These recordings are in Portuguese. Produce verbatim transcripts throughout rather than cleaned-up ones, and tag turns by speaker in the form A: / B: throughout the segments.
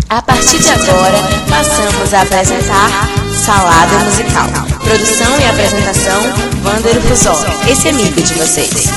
A: A partir de agora, passamos a apresentar Salada Musical. Produção e apresentação, Wander Fusó, esse amigo de vocês.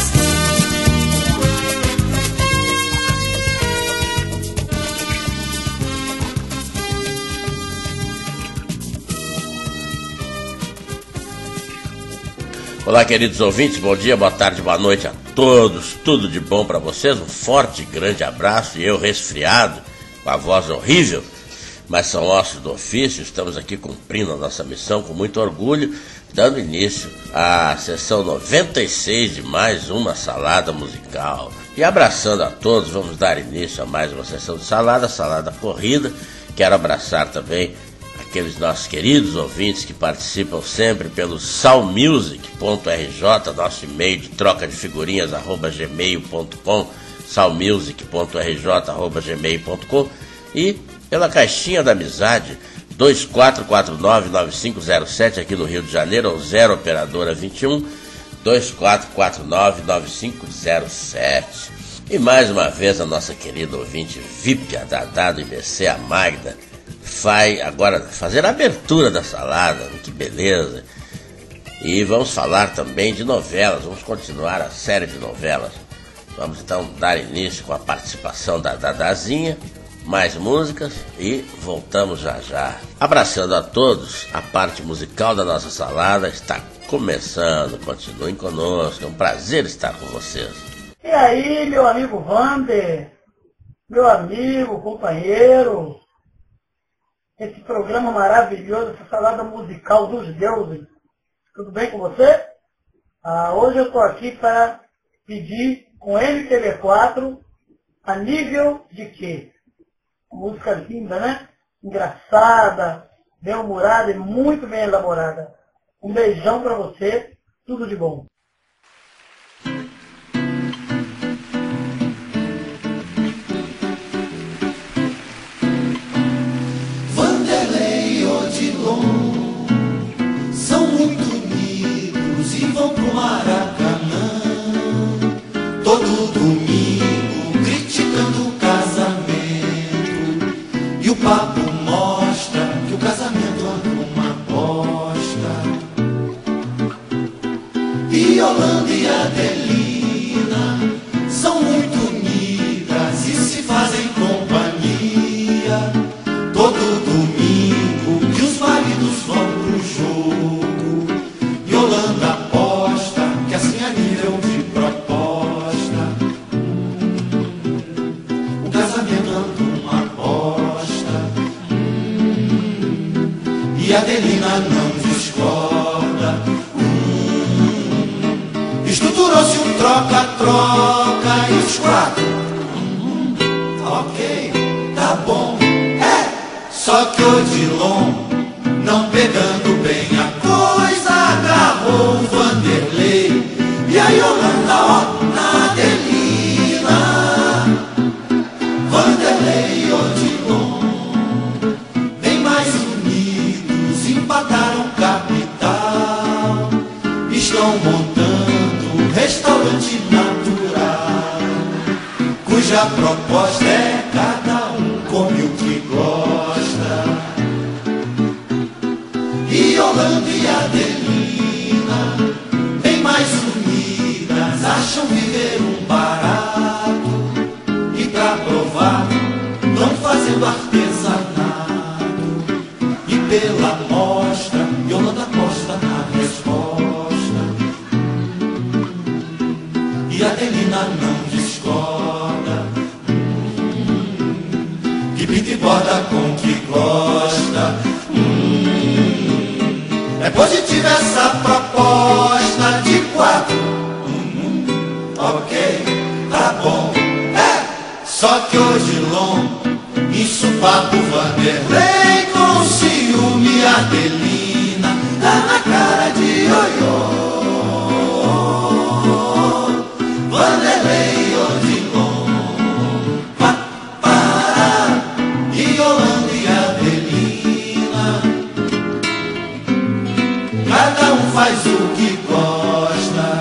B: Olá, queridos ouvintes, bom dia, boa tarde, boa noite a todos, tudo de bom para vocês, um forte e grande abraço, e eu resfriado, com a voz horrível, mas são ossos do ofício, estamos aqui cumprindo a nossa missão com muito orgulho, dando início à sessão noventa e seis de mais uma Salada Musical. E abraçando a todos, vamos dar início a mais uma sessão de salada, salada corrida. Quero abraçar também aqueles nossos queridos ouvintes que participam sempre pelo salmusic ponto r j, nosso e-mail de troca de figurinhas, arroba gmail ponto com, salmusic ponto r j, arroba gmail ponto com, e pela caixinha da amizade dois quatro quatro nove nove cinco zero sete aqui no Rio de Janeiro, ou zero operadora vinte e um, dois quatro quatro nove nove cinco zero sete. E mais uma vez a nossa querida ouvinte V I P, a Dadá do I B C, a Magda, vai agora fazer a abertura da salada, que beleza. E vamos falar também de novelas, vamos continuar a série de novelas. Vamos então dar início com a participação da Dadazinha, mais músicas e voltamos já já. Abraçando a todos, a parte musical da nossa salada está começando, continuem conosco, é um prazer estar com vocês.
C: E aí, meu amigo Wander, meu amigo, companheiro, esse programa maravilhoso, essa salada musical dos deuses. Tudo bem com você? Ah, hoje eu estou aqui para pedir com M P B quatro a nível de quê? Música linda, né? Engraçada, bem-humorada e muito bem elaborada. Um beijão para você, tudo de bom.
D: São muito unidos e vão pro Maracanã todo domingo criticando o casamento, e o papo mostra que o casamento é uma bosta. E Yolanda e Adelina são muito unidas e se fazem companhia todo domingo que os maridos vão pro jogo. Yolanda aposta que assim é nível de proposta. Hum, o casamento anda uma bosta. Hum, e Adelina não discorda. Hum, estruturou-se um troca-troca e os quatro. Hum, ok, tá bom. Só que o Odilon, não pegando bem a coisa, agarrou o Vanderlei e a Yolanda, ó, na Adelina. Vanderlei e Odilon, bem mais unidos, empataram capital. Estão montando um restaurante natural, cuja proposta é cada um come o que gosta. E Yolanda e Adelina, bem mais unidas, acham viver um barato. E pra provar, não fazendo artesanato. E pela mostra, Yolanda aposta na resposta. E Adelina não discorda, que pinta e borda com que gosta. É positiva essa proposta de quatro. Hum, hum, ok, tá bom. É, só que hoje Lon, ensopapo Vanderlei com ciúme Adelina, dá na cara de ioiô. Vanderlei, Odilon, pá, para, e Yolanda e Adelina, cada um faz o que gosta.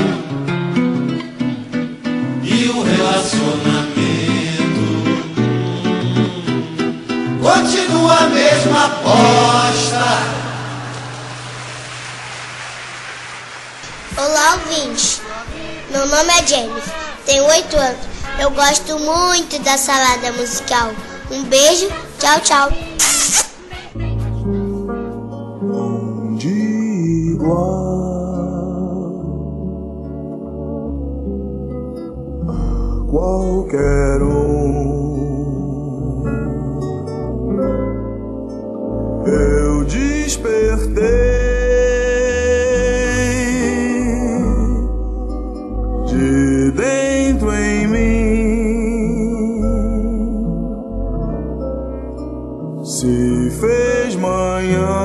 D: E o relacionamento tua mesma aposta.
E: Olá, ouvintes. Meu nome é Jennifer, tenho oito anos. Eu gosto muito da salada musical. Um beijo, tchau, tchau.
F: Onde igual a qualquer um, eu despertei de dentro em mim, se fez manhã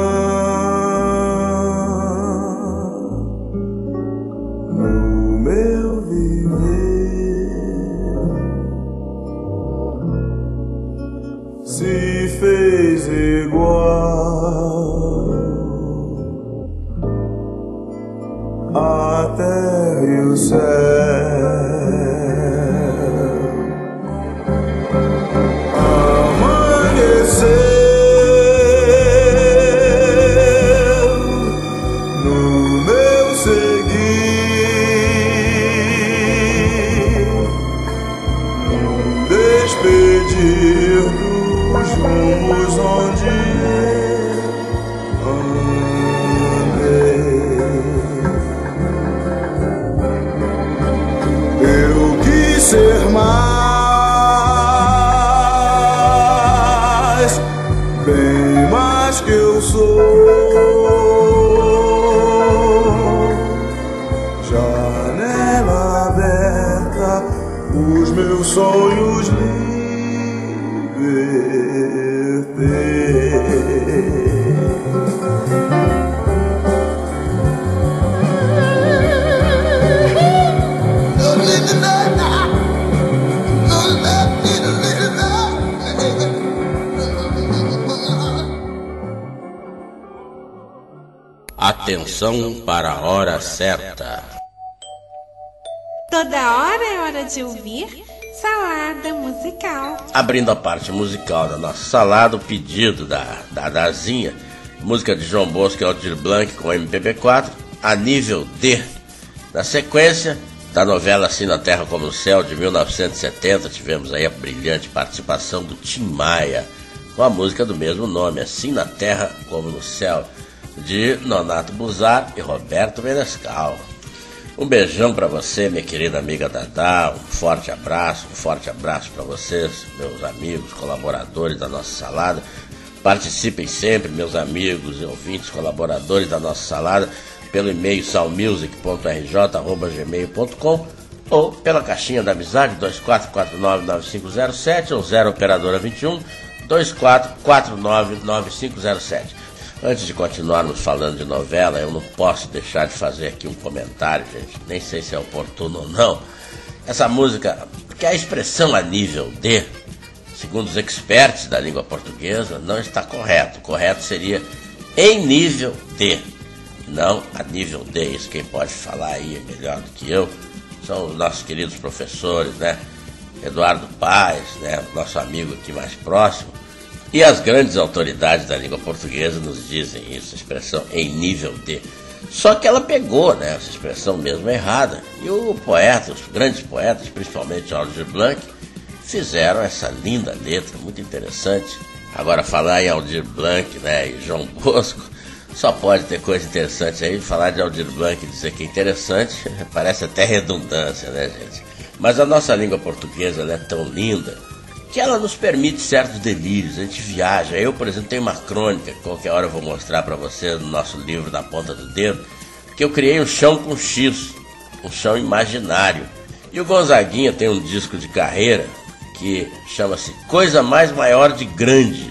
F: no meu viver, se fez igual a terra e o céu. Ser mais, bem mais que eu sou. Janela aberta, os meus sonhos libertei.
B: Atenção para a hora certa.
G: Toda hora é hora de ouvir Salada Musical.
B: Abrindo a parte musical da nossa salada, o pedido da, da Dazinha, música de João Bosco e Aldir Blanc com M P B quatro, a nível D. Na sequência da novela Assim na Terra como no Céu, de mil novecentos e setenta, tivemos aí a brilhante participação do Tim Maia, com a música do mesmo nome, Assim na Terra como no Céu, de Nonato Buzar e Roberto Menescal. Um beijão para você, minha querida amiga Dadá, um forte abraço, um forte abraço para vocês, meus amigos, colaboradores da nossa salada. Participem sempre, meus amigos e ouvintes, colaboradores da nossa salada, pelo e-mail salmusic ponto r j arroba gmail ponto com ou pela caixinha da amizade dois quatro quatro nove nove cinco zero sete ou zero operadora vinte e um, dois quatro quatro nove nove cinco zero sete. Antes de continuarmos falando de novela, eu não posso deixar de fazer aqui um comentário, gente, nem sei se é oportuno ou não. Essa música, porque a expressão a nível D, segundo os experts da língua portuguesa, não está correto. O correto seria em nível D, não a nível D. Isso quem pode falar aí é melhor do que eu. São os nossos queridos professores, né? Eduardo Paes, né? Nosso amigo aqui mais próximo. E as grandes autoridades da língua portuguesa nos dizem isso, a expressão em nível D. Só que ela pegou, né, essa expressão mesmo errada. E o poeta, os grandes poetas, principalmente Aldir Blanc, fizeram essa linda letra, muito interessante. Agora, falar em Aldir Blanc, né, e João Bosco, só pode ter coisa interessante aí. Falar de Aldir Blanc e dizer que é interessante, parece até redundância, né, gente? Mas a nossa língua portuguesa, ela é tão linda que ela nos permite certos delírios. A gente viaja. Eu, por exemplo, tenho uma crônica que qualquer hora eu vou mostrar para você no nosso livro Da Ponta do Dedo, que eu criei um chão com X, um chão imaginário. E o Gonzaguinha tem um disco de carreira que chama-se Coisa Mais Maior de Grande,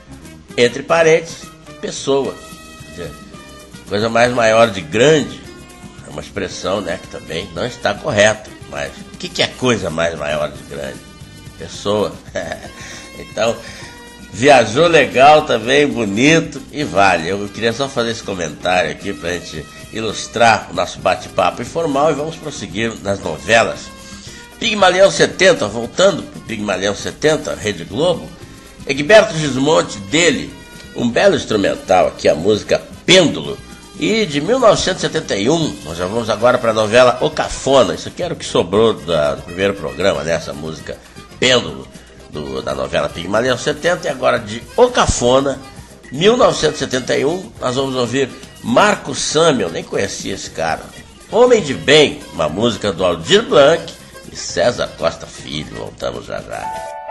B: entre parênteses, pessoa. Quer dizer, coisa mais maior de grande é uma expressão, né, que também não está correta. Mas o que, que é coisa mais maior de grande? Pessoa. Então, viajou legal também, bonito e vale. Eu queria só fazer esse comentário aqui pra gente ilustrar o nosso bate-papo informal e vamos prosseguir nas novelas. Pigmalião setenta, voltando pro Pigmalião setenta, Rede Globo, Egberto Gismonti, dele, um belo instrumental aqui, a música Pêndulo. E de mil novecentos e setenta e um, nós já vamos agora para a novela O Cafona. Isso aqui era o que sobrou da, do primeiro programa, né? Essa música Pêndulo, do, da novela Pigmalião setenta. E agora de O Cafona, mil novecentos e setenta e um, nós vamos ouvir Marco Samuel, nem conhecia esse cara. Homem de Bem, uma música do Aldir Blanc e César Costa Filho. Voltamos já já.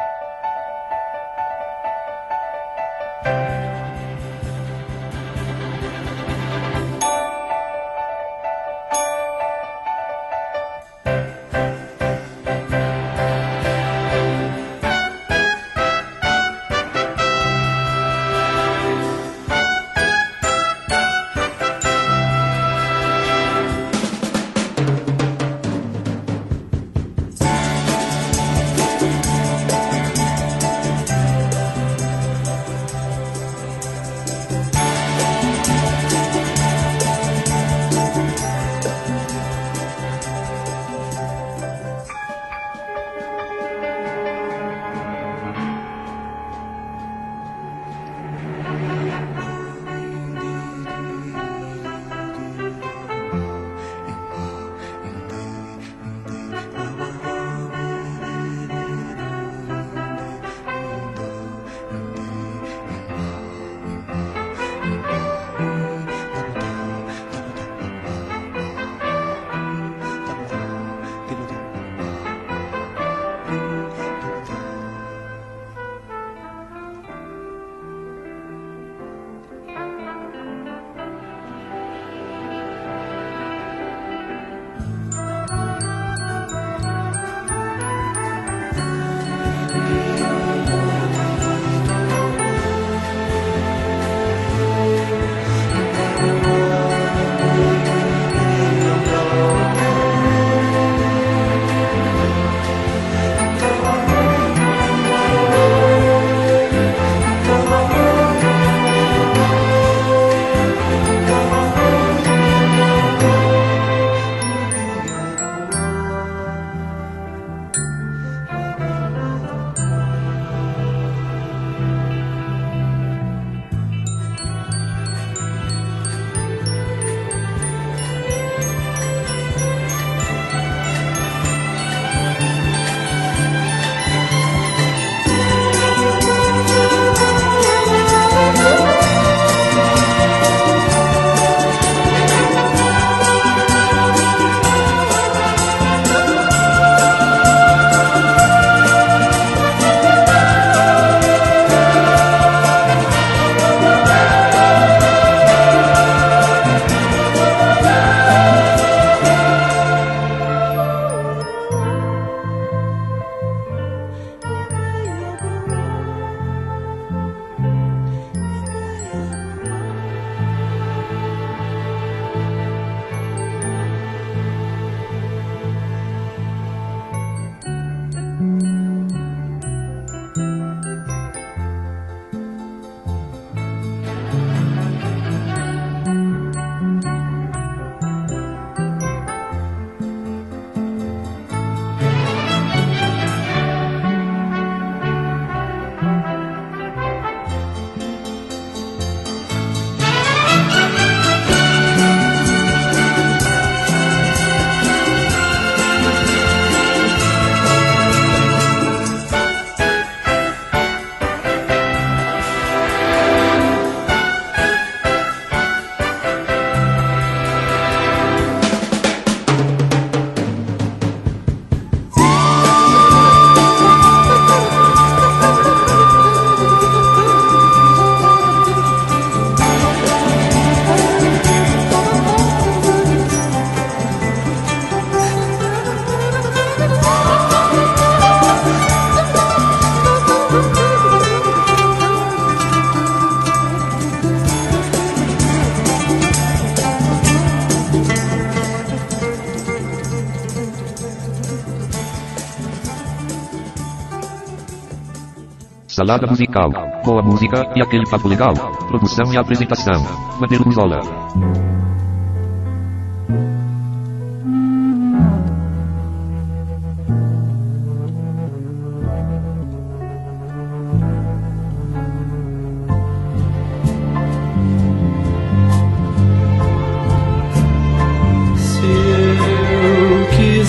H: Salada musical. Boa música e aquele papo legal. Produção e apresentação. Vandeiro Ruzola.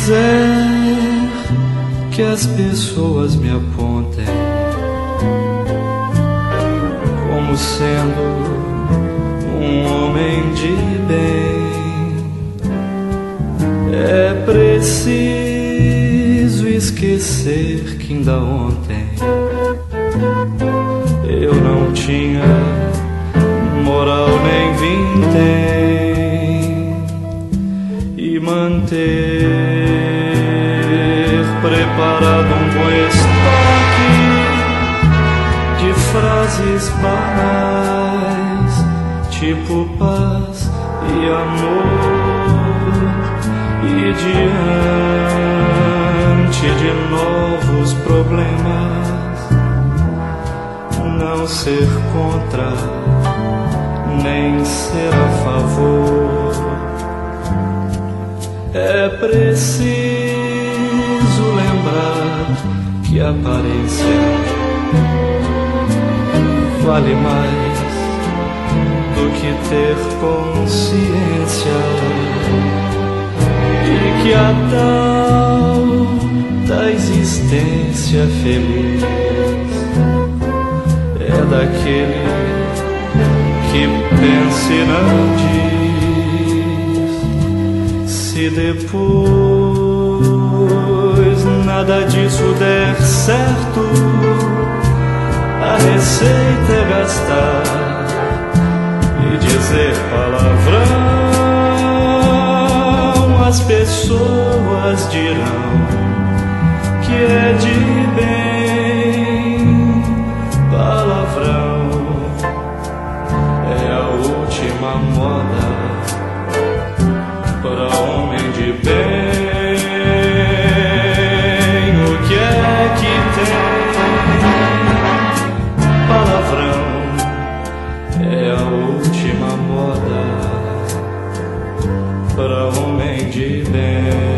I: quiser que as pessoas me apontem como sendo um homem de bem, é preciso esquecer que ainda ontem eu não tinha moral nem vintém, e manter preparado um bom estoque de frases banais, tipo paz e amor, e diante de novos problemas não ser contra nem ser a favor. É preciso lembrar que a aparência vale mais do que ter consciência, e que a tal da existência feliz é daquele que pensa e não diz. Se depois nada disso der certo, a receita é gastar e dizer palavrão. As pessoas dirão que é de bem. Palavrão é a última moda para homem de bem. O que é que tem? Palavrão é a última moda para homem de bem.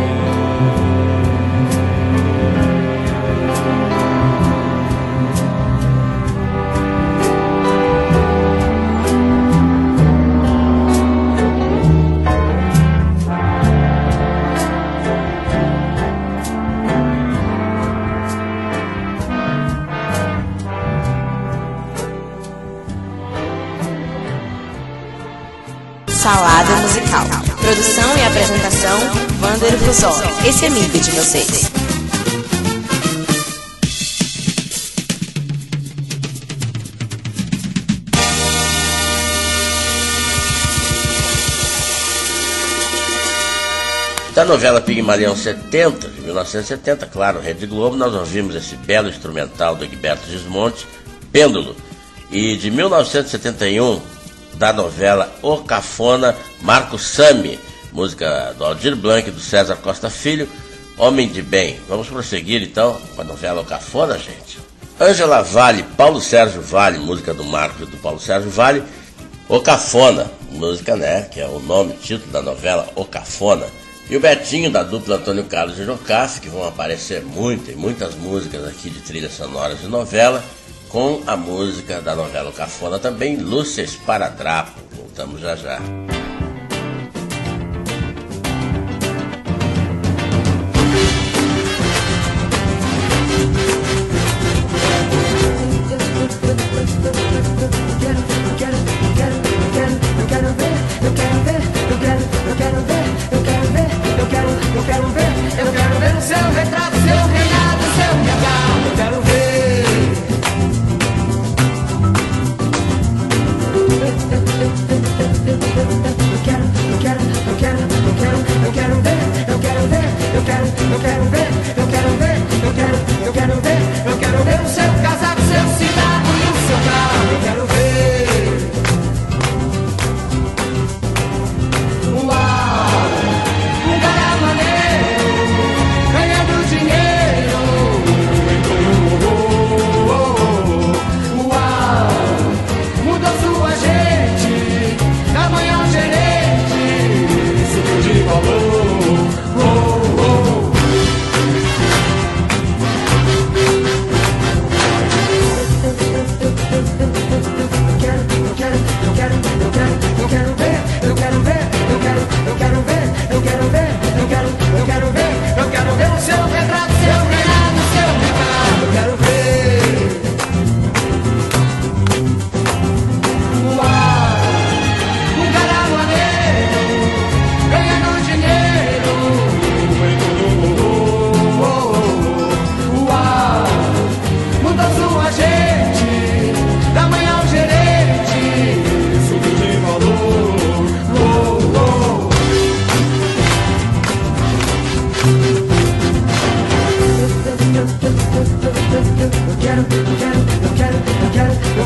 A: Salada musical. Produção e apresentação, Wander Fusol. Esse é amigo de vocês.
B: Da novela Pigmalião setenta, de mil novecentos e setenta, claro, Rede Globo, nós ouvimos esse belo instrumental do Egberto Gismonti, Pêndulo. E de mil novecentos e setenta e um, da novela O Cafona, Marco Sami, música do Aldir Blanc e do César Costa Filho, Homem de Bem. Vamos prosseguir então com a novela O Cafona, gente. Ângela Vale, Paulo Sérgio Vale, música do Marco e do Paulo Sérgio Vale, O Cafona, música, né, que é o nome, título da novela O Cafona. E o Betinho, da dupla Antônio Carlos e Jocafe, que vão aparecer muito, em muitas músicas aqui de trilhas sonoras de novela, com a música da novela O Cafona também, Lúcia Esparadrapo. Voltamos já já.
J: Eu quero ver, eu quero ver o seu retrato, seu reinado, seu regalo. Eu quero ver.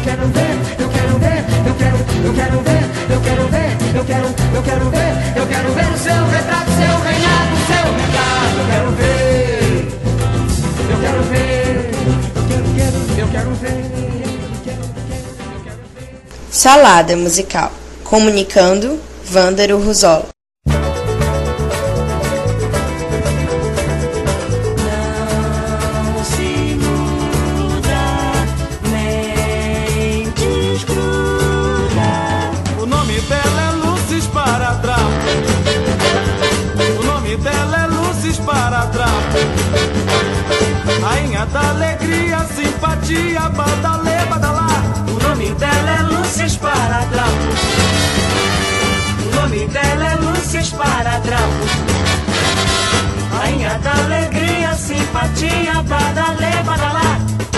J: quero ver, eu quero ver, eu quero, eu quero ver, eu quero ver, eu quero, eu quero ver, eu quero ver o seu retrato, seu reinado, seu legado. Eu quero ver, eu quero ver, eu quero, quero, eu quero ver, eu quero, eu quero ver.
A: Salada musical. Comunicando, Vândaro Ruzola.
K: Rainha da alegria, simpatia, badalê, badalá.
J: O nome dela é Lúcia Esparadrapo. O nome dela é Lúcia Esparadrapo. Rainha da alegria, simpatia, badalê, badalá.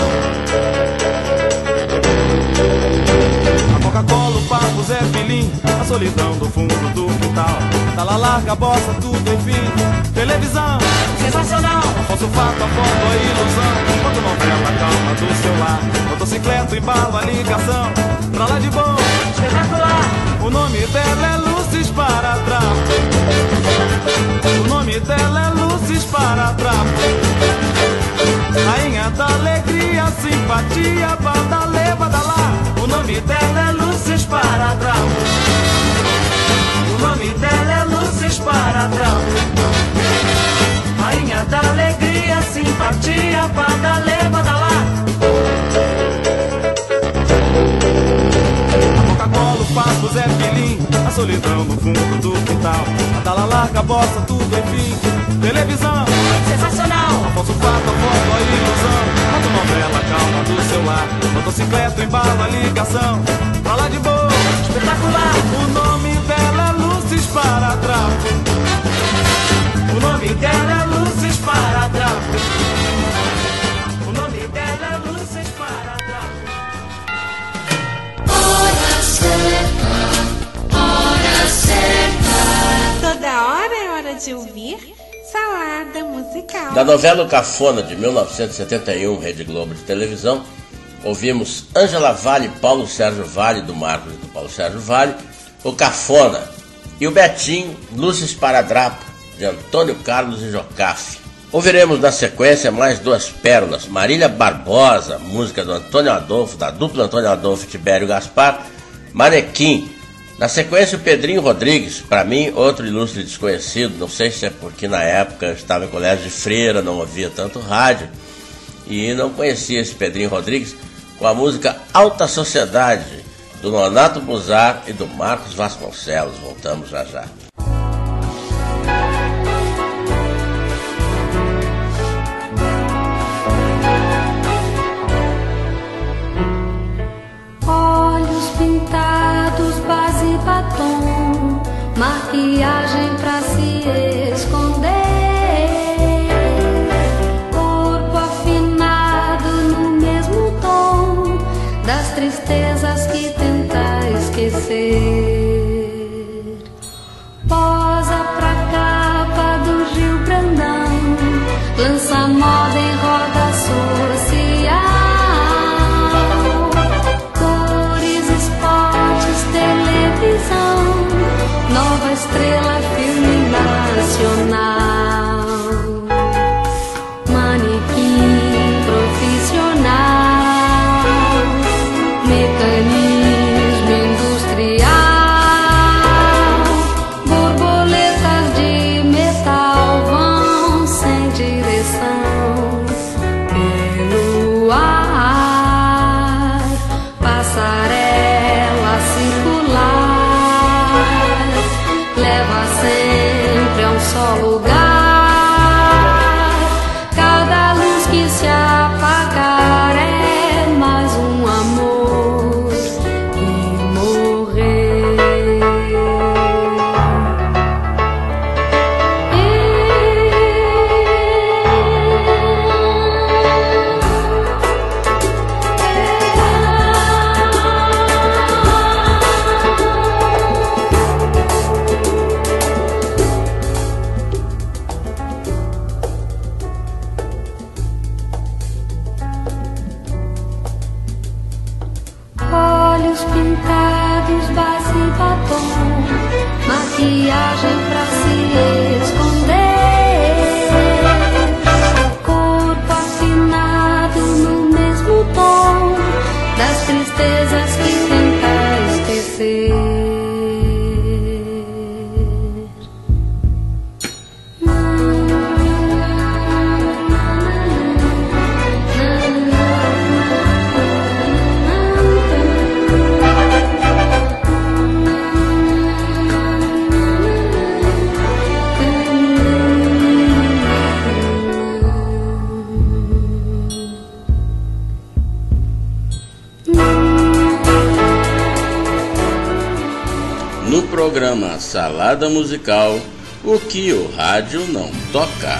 K: A Coca-Cola, o papo, Zé Filim, a solidão do fundo do quintal. Tala larga, bosta, tudo enfim. Televisão,
J: sensacional.
K: Afonso Fato, a foto, a ilusão. Foto novela, calma do seu lar. Motocicleta, embalo, a ligação. Pra lá de bom,
J: espetacular.
K: O nome dela é Lúcia Esparadrapo. O nome dela é Lúcia Esparadrapo. Rainha da alegria, simpatia, badalê, badalá.
J: O nome dela é Lúcia Esparadrapo. O nome dela é Lúcia Esparadrapo. Rainha da alegria, simpatia, badalê, badalá.
K: A Coca-Cola, o papo, Zé Filim, a solidão no fundo do quintal. A tala larga, a bosta, tudo enfim. Televisão,
J: sensacional.
K: Afonso Fato, a foto, a ilusão. Foto novela, calma do seu lar. Motocicleta, embalo, a ligação. Pra lá de boa,
J: espetacular.
K: O nome dela é Lúcia Esparadrapo.
J: O nome dela é Lúcia Esparadrapo. O nome dela é Lúcia Esparadrapo.
D: Hora certa, hora certa.
G: Toda hora é hora de ouvir Salada Musical.
B: Da novela O Cafona, de mil novecentos e setenta e um, Rede Globo de televisão, ouvimos Ângela Vale e Paulo Sérgio Vale, do Marcos e do Paulo Sérgio Vale, O Cafona. E o Betinho, Lúcia Esparadrapo, de Antônio Carlos e Jocafe. Ouviremos na sequência mais duas pérolas: Marília Barbosa, música do Antônio Adolfo, da dupla Antônio Adolfo e Tibério Gaspar, Manequim. Na sequência, o Pedrinho Rodrigues, para mim, outro ilustre desconhecido. Não sei se é porque na época eu estava em colégio de freira, não ouvia tanto rádio e não conhecia esse Pedrinho Rodrigues, com a música Alta Sociedade, do Nonato Buzar e do Marcos Vasconcelos. Voltamos já já.
L: Olhos pintados, base e batom, maquiagem pra se esconder, corpo afinado no mesmo tom das tristezas que tenta esquecer. Posa pra capa do Gil Brandão, lança moda em roda social. Nova estrela, filme nacional. Manequim profissional, mecanismo industrial. Borboletas de metal vão sem direção pelo ar. Passarela circular leva sempre a um só lugar. Cada luz que se apagar é mais um amor que morrer. batom, maquiagem pra se esconder, corpo afinado no mesmo tom das tristezas que tenta esquecer.
B: No programa Salada Musical, o que o rádio não toca.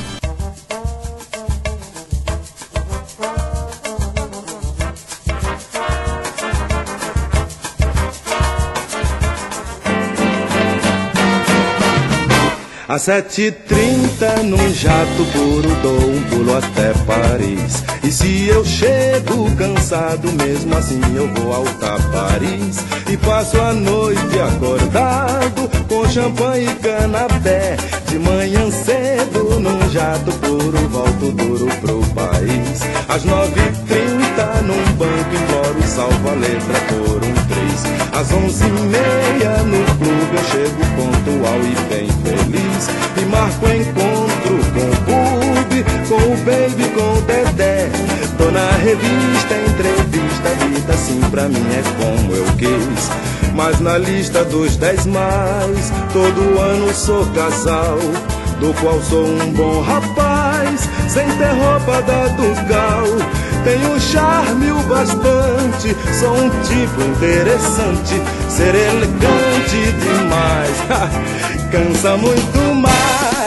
F: Às sete e trinta num jato puro dou um pulo até Paris. E se eu chego cansado, mesmo assim eu vou altar Paris. E passo a noite acordado com champanhe e canapé. De manhã cedo num jato puro volto duro pro país. Às nove e trinta num banco imploro salvo a letra por um três. Às onze e meia no clube eu chego pontual e bem feliz. E marco encontro com o Bub, com o Baby, com o Dedé. Tô na revista, entrevista, a vida assim pra mim é como eu quis. Mas na lista dos dez mais, todo ano sou casal, do qual sou um bom rapaz, sem ter roupa da Dugal. Tenho charme o bastante, sou um tipo interessante, ser elegante demais, cansa muito mais.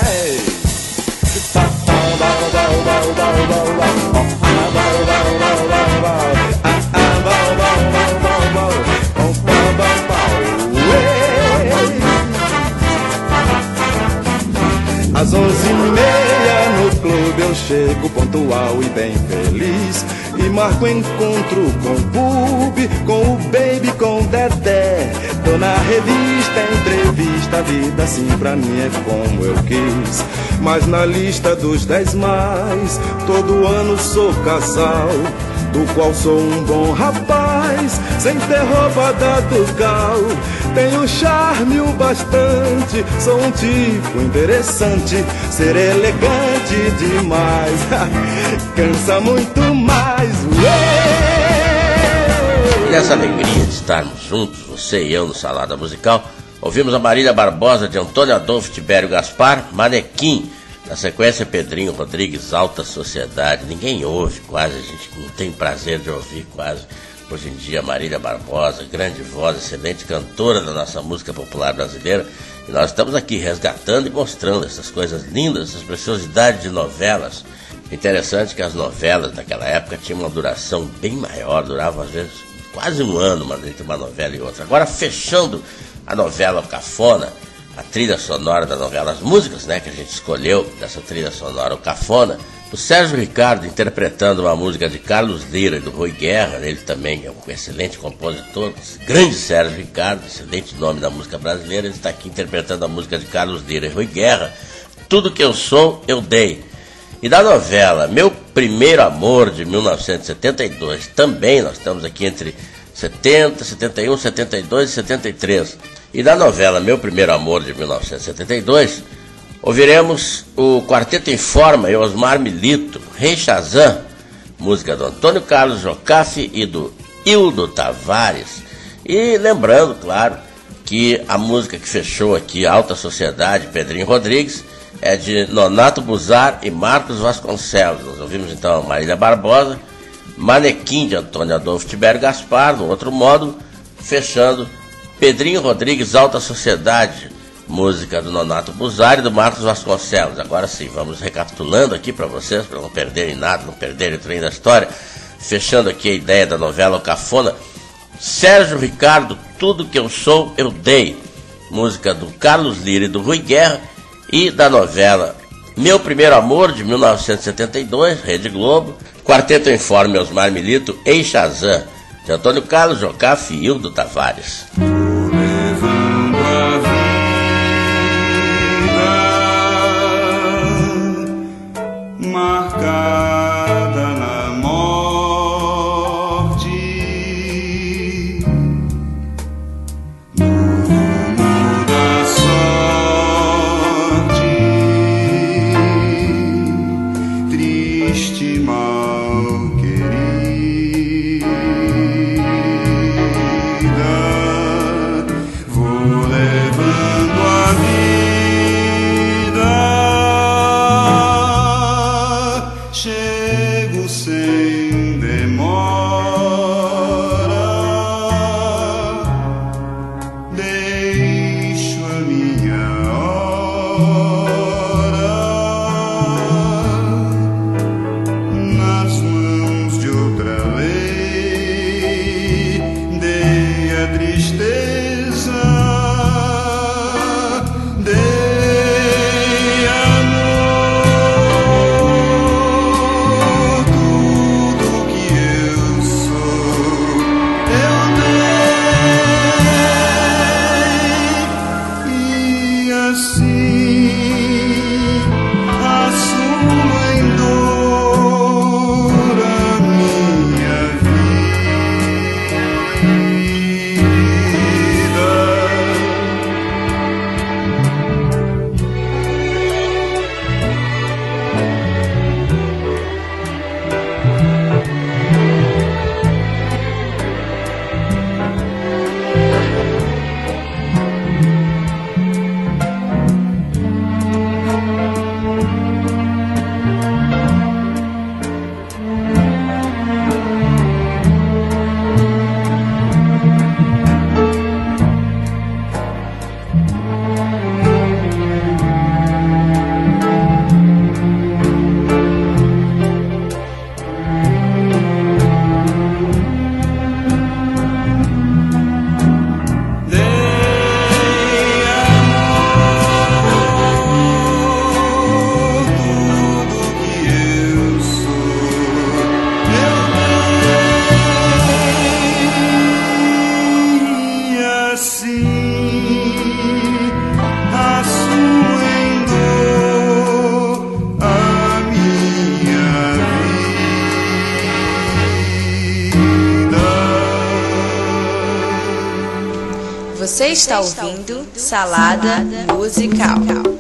F: Às onze e meia no clube eu chego pontual e bem feliz. E marco encontro com o Bub, com o Baby, com o Dedé. Tô na revista, entrevista, a vida assim pra mim é como eu quis. Mas na lista dos dez mais, todo ano sou casal, do qual sou um bom rapaz, sem ter roupa da Dugal. Tenho charme o bastante, sou um tipo interessante, ser elegante demais, cansa muito mais.
B: E nessa alegria de estarmos juntos, você e eu no Salada Musical, ouvimos a Marília Barbosa de Antônio Adolfo Tibério Gaspar, Manequim. Na sequência, Pedrinho Rodrigues, Alta Sociedade. Ninguém ouve quase, a gente não tem prazer de ouvir quase. Hoje em dia, Marília Barbosa, grande voz, excelente cantora da nossa música popular brasileira. E nós estamos aqui resgatando e mostrando essas coisas lindas, essas preciosidades de novelas. Interessante que as novelas daquela época tinham uma duração bem maior, duravam às vezes quase um ano uma, entre uma novela e outra. Agora, fechando a novela Cafona, a trilha sonora da novela, as músicas, né, que a gente escolheu dessa trilha sonora, o Cafona, o Sérgio Ricardo interpretando uma música de Carlos Lira e do Rui Guerra, ele também é um excelente compositor, grande Sérgio Ricardo, excelente nome da música brasileira, ele está aqui interpretando a música de Carlos Lira e Rui Guerra, Tudo Que Eu Sou, Eu Dei. E da novela Meu Primeiro Amor, de mil novecentos e setenta e dois, também nós estamos aqui entre setenta, setenta e um, setenta e dois e setenta e três. E da novela Meu Primeiro Amor, de mil novecentos e setenta e dois, ouviremos o Quarteto em Forma e Osmar Milito, Rei Shazam, música do Antônio Carlos Jocafe e do Hildo Tavares. E lembrando, claro, que a música que fechou aqui, Alta Sociedade, Pedrinho Rodrigues, é de Nonato Buzar e Marcos Vasconcelos. Nós ouvimos então Marília Barbosa, Manequim, de Antônio Adolfo Tibério Gaspar, no outro modo, fechando Pedrinho Rodrigues, Alta Sociedade, música do Nonato Buzar e do Marcos Vasconcelos. Agora sim, vamos recapitulando aqui para vocês, para não perderem nada, não perderem o trem da história. Fechando aqui a ideia da novela O Cafona, Sérgio Ricardo, Tudo Que Eu Sou, Eu Dei, música do Carlos Lira e do Rui Guerra, e da novela Meu Primeiro Amor, de mil novecentos e setenta e dois, Rede Globo, Quarteto em Forma, Osmar Milito, Ei Shazam, de Antônio Carlos Jocafe e Hildo Tavares.
F: Vou levar
A: Você está ouvindo Salada Musical.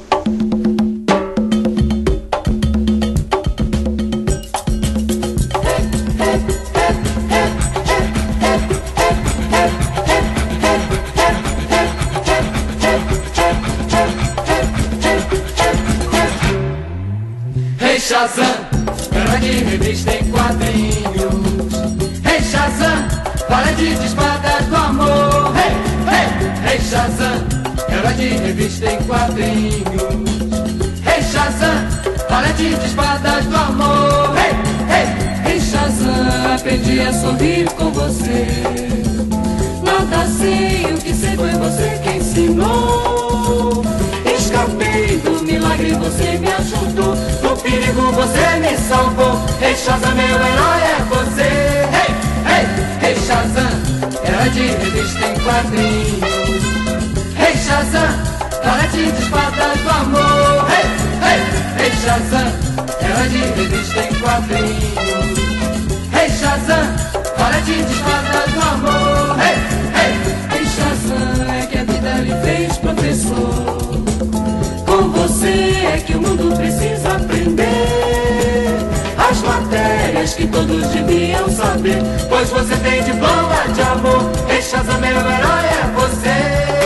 J: Hey Shazam, cara de revista em quadrinhos. Hey Shazam, parede de espadas do amor. Hey, hey, hey Shazam, cara de revista em quadrinhos. Hey Shazam, parede de espadas do amor. Hey, hey, hey Shazam, aprendi a sorrir com você. Nada sei, o que sei foi você quem ensinou. Escapei do milagre, você me ajudou. Do perigo você me salvou. Hey Shazam, meu herói é você. Hey, hey, hey Shazam, era de revista em quadrinhos. Hey Shazam, para de espadas do amor. Hey, hey, hey Shazam, era de revista em quadrinhos. Hey Shazam, para de espadas do amor. Hey, hey, hey Shazam, é que a vida lhe fez professor. Com você é que o mundo precisa aprender as matérias que todos deviam saber, pois você tem diploma de amor. Hey Shazam, meu herói é você.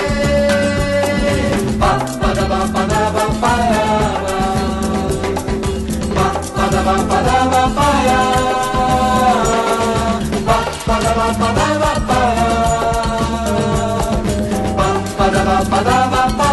J: Ba, ba, da, ba, ba, da, ba, ba, ba, ba, da, ba, ba, da, ba, ba, ba, ba, da, ba, ba, da, ba, ba, ba, da, ba, ba, da, ba, ba.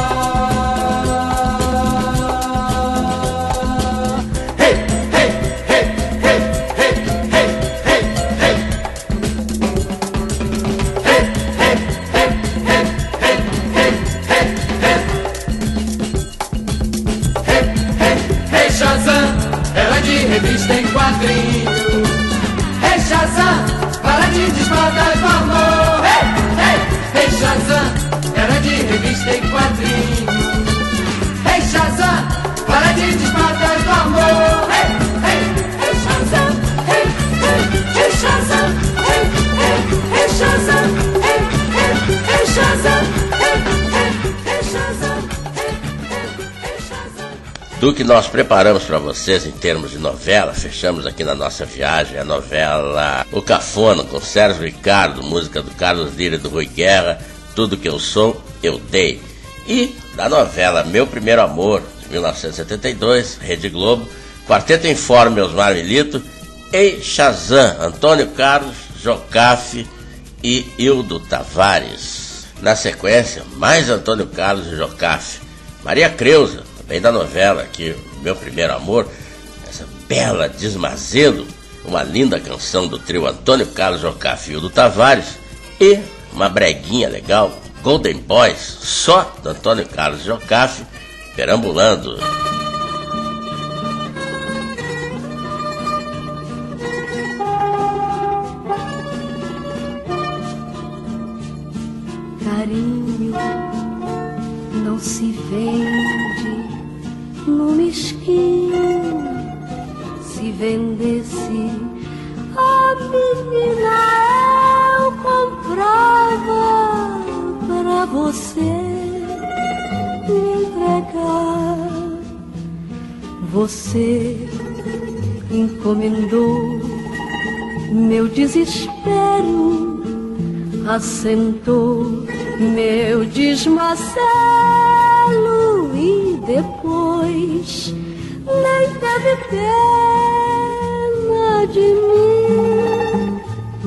J: Revista em quadrinhos. Hey Shazam, para de espadas do amor. Hey, hey, hey Shazam, era de revista em quadrinhos. Hey Shazam, para de espadas do amor. Hey, hey, hey Shazam, hey, hey, hey Shazam, hey, hey, hey Shazam, hey, hey, hey Shazam, hey, hey, hey Shazam, hey, hey, hey Shazam.
B: Do que nós preparamos para vocês em termos de novela, fechamos aqui na nossa viagem a novela O Cafona, com Sérgio Ricardo, música do Carlos Lira e do Rui Guerra, Tudo Que Eu Sou, Eu Dei. E da novela Meu Primeiro Amor, de mil novecentos e setenta e dois, Rede Globo, Quarteto Informe, Osmar Milito, Ei Shazam, Antônio Carlos, Jocafe e Hildo Tavares. Na sequência, mais Antônio Carlos e Jocafe, Maria Creuza, também da novela aqui, Meu Primeiro Amor, essa bela Desmazelo, uma linda canção do trio Antônio Carlos, Jocafe e Hildo Tavares, e uma breguinha legal, Golden Boys, só do Antônio Carlos Jocafe, perambulando.
L: Carinho não se vende numa esquina. Se vendesse a menina eu comprava pra você me entregar. Você encomendou meu desespero, assentou meu desmacelo e depois nem teve pena de mim.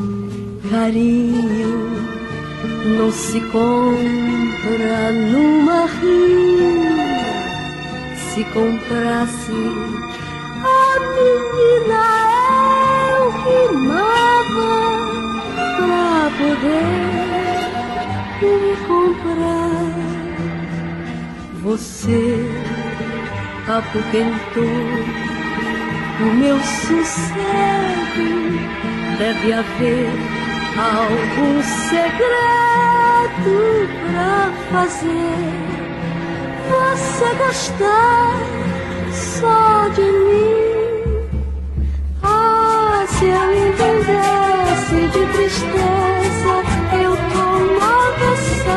L: Carinho não se compra numa rima. Se comprasse a menina eu rimava pra poder me comprar. Você apoquentou o meu sossego. Deve haver algum segredo pra fazer você gostar só de mim. Ah, se eu entendesse de tristeza, eu tomava só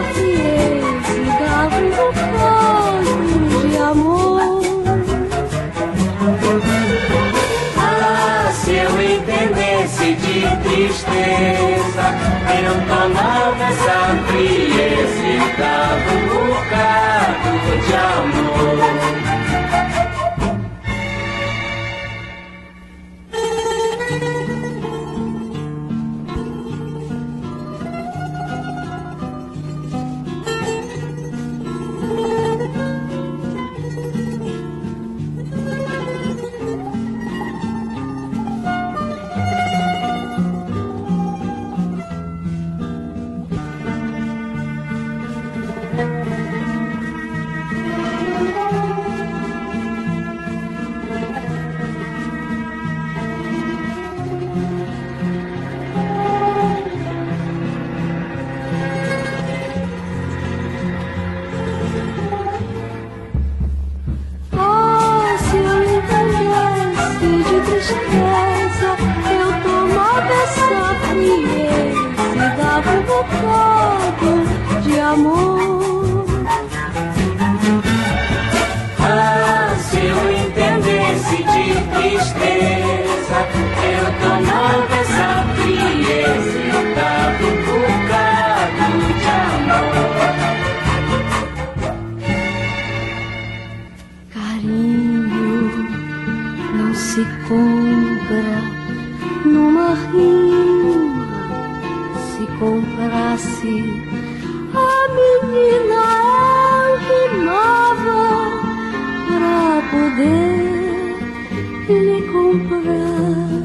L: comprasse a menina algemava pra poder lhe comprar.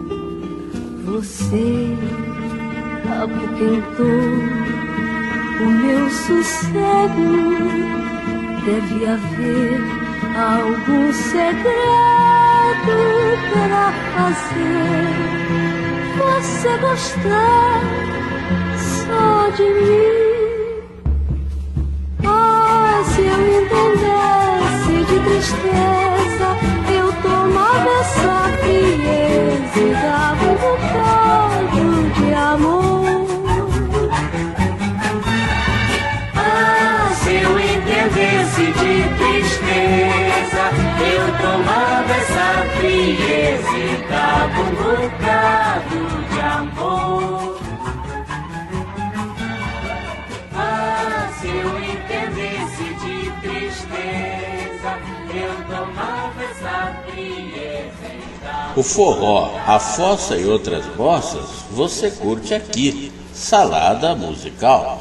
L: Você apoquentou o meu sossego, deve haver algum segredo para fazer você gostar só de mim. Ah, se eu entendesse de tristeza, eu tomava essa frieza e dava um bocado de amor.
J: Ah, se eu entendesse de tristeza, eu tomava essa frieza e dava um bocado de amor. Ah, se eu entendesse de tristeza, eu tomava essa frieza e dava...
B: O forró, a fossa e outras bossas, você curte aqui, Salada Musical.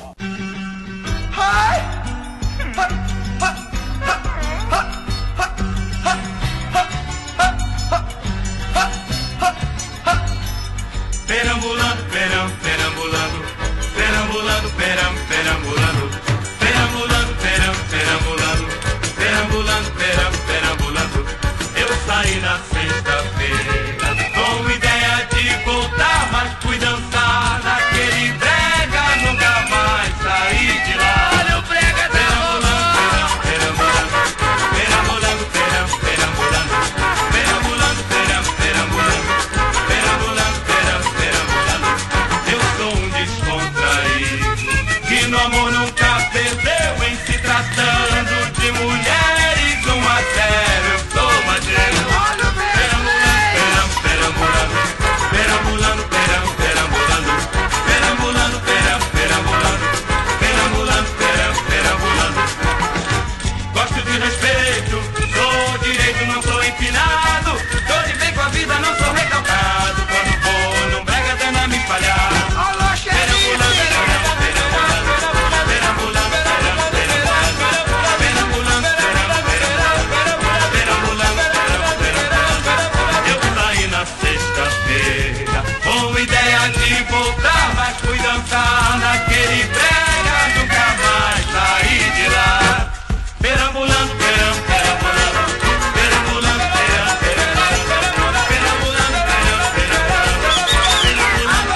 K: Perambulando, peram, perambulando, perambulando, peram, perambulando, perambulando, peram, perambulando, perambulando, peram, perambulando. Eu saí na sexta-feira com ideia de voltar, mas fui dançar naquele brega, nunca mais saí de lá. Olha o brega perambulando, perambulando, perambulando, peram, perambulando, perambulando, peram, perambulando, perambulando, peram, perambulando. Eu sou um descontraído que no amor nunca perdeu, em se tratando de mulheres, uma sério, eu sou madeiro. Perambulando, perambulando, perambulando, perambulando, perambulando, perambulando, perambulando, perambulando. Gosto de respeito, sou direito, não sou empinado, tô de bem com a vida, não sou recalcado. Quando vou num brega, dando a me falhar. Perambulando, perambulando, perambulando, perambulando, perambulando, perambulando. Eu saí na sexta-feira com ideia de voltar, mas fui dançar naquele brega, nunca mais saí de lá. Perambulando, peram, perambulando, perambulando, peram, perambulando, perambulando, peram, perambulando, perambulando,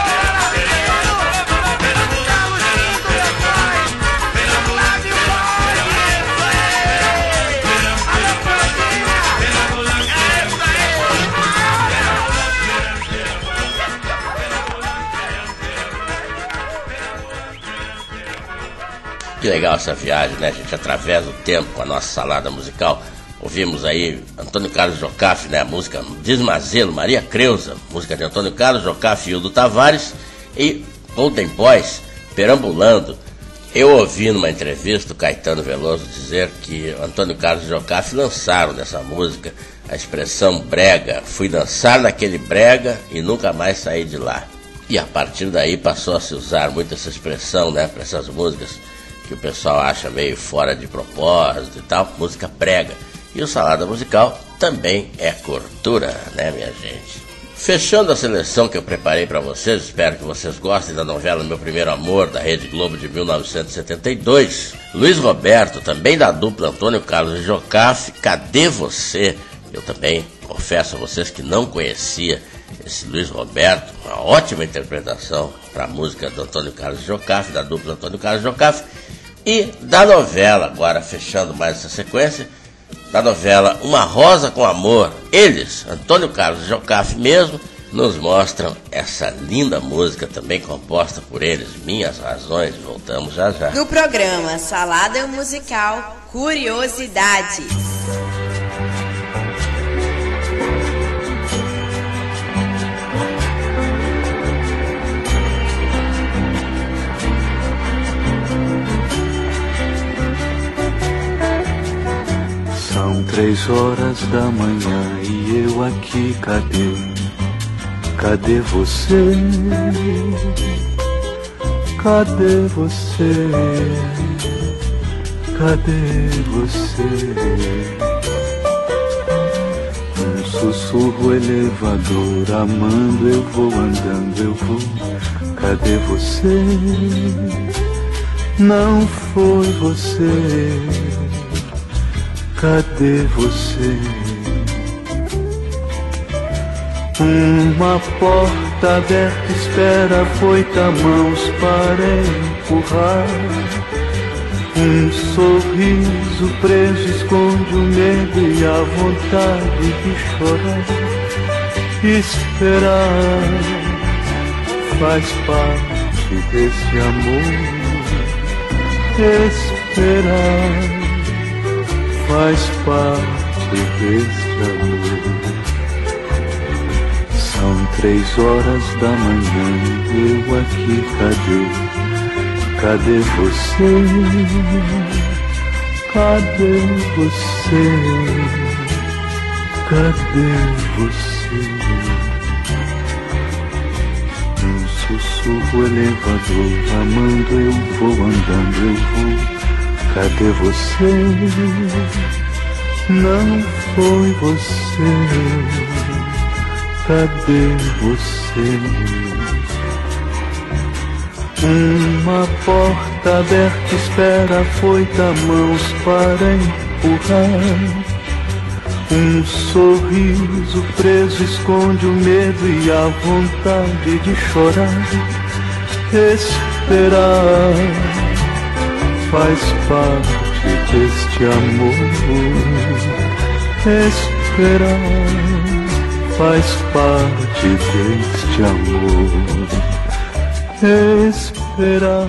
B: Que legal essa viagem, né? A gente atravessa o tempo com a nossa salada musical. Ouvimos aí Antônio Carlos Jocafe, né? A música Desmazelo, Maria Creuza, música de Antônio Carlos Jocafe e Hildo Tavares, e Golden Boys, Perambulando. Eu ouvi numa entrevista o Caetano Veloso dizer que Antônio Carlos Jocafe lançaram nessa música a expressão brega. Fui dançar naquele brega e nunca mais saí de lá. E a partir daí passou a se usar muito essa expressão, né, para essas músicas que o pessoal acha meio fora de propósito e tal, música brega. E o Salada Musical também é cultura, né, minha gente? Fechando a seleção que eu preparei para vocês, espero que vocês gostem da novela Meu Primeiro Amor, da Rede Globo de mil novecentos e setenta e dois. Luiz Roberto, também da dupla Antônio Carlos e Jocafe, Cadê Você? Eu também confesso a vocês que não conhecia esse Luiz Roberto, uma ótima interpretação para a música do Antônio Carlos e Jocafe, da dupla Antônio Carlos e Jocafe. E da novela, agora fechando mais essa sequência, da novela Uma Rosa com Amor, eles, Antônio Carlos e Jocafe mesmo, nos mostram essa linda música também composta por eles, Minhas Razões. Voltamos já já.
A: No programa Salada Musical, Curiosidades.
I: São três horas da manhã e eu aqui, cadê? Cadê você? Cadê você? Cadê você? Um sussurro elevador, amando eu vou, andando eu vou. Cadê você? Não foi você. Cadê você? Uma porta aberta espera foita-mãos para empurrar. Um sorriso preso esconde o medo e a vontade de chorar. Esperar faz parte desse amor. Esperar faz parte desse amor. São três horas da manhã e eu aqui, cadê? Cadê você? Cadê você? Cadê você? Um sussurro elevador, amando eu vou, andando eu vou. Cadê você? Não foi você. Cadê você? Uma porta aberta espera foita-mãos para empurrar. Um sorriso preso esconde o medo e a vontade de chorar. Esperar faz parte deste amor. Esperar faz parte deste amor. Esperar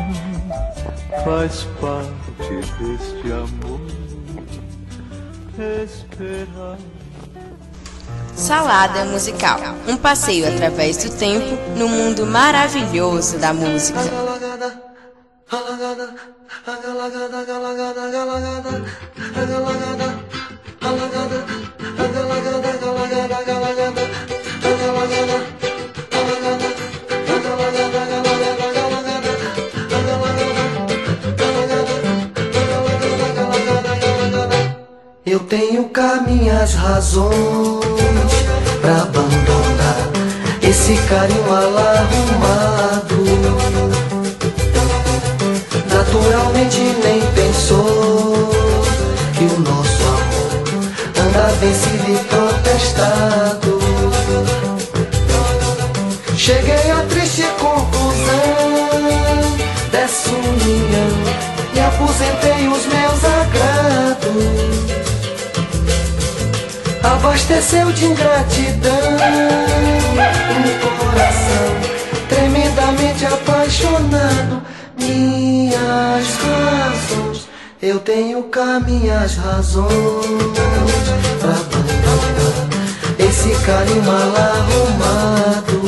I: faz parte deste amor. Esperar.
A: Salada musical. Um passeio através do tempo no mundo maravilhoso da música.
M: Eu tenho cá minhas razões pra abandonar esse carinho alarmado. Naturalmente nem pensou que o nosso amor anda vencido e protestado. Cheguei à triste conclusão dessa união e aposentei os meus agrados. Abasteceu de ingratidão um coração tremendamente apaixonado. Minhas razões, eu tenho cá minhas razões pra abandonar esse carinho mal arrumado.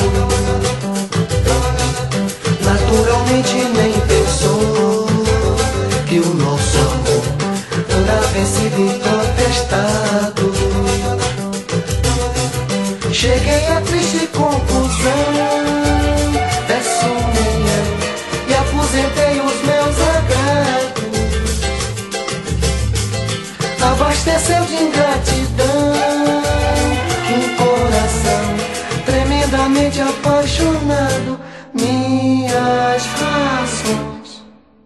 M: Naturalmente nem pensou que o nosso amor anda vencido e protestado. Cheguei à triste conclusão dessa união e aposentei os meus agrados. Abasteceu de ingratidão um coração tremendamente apaixonado. Minhas razões.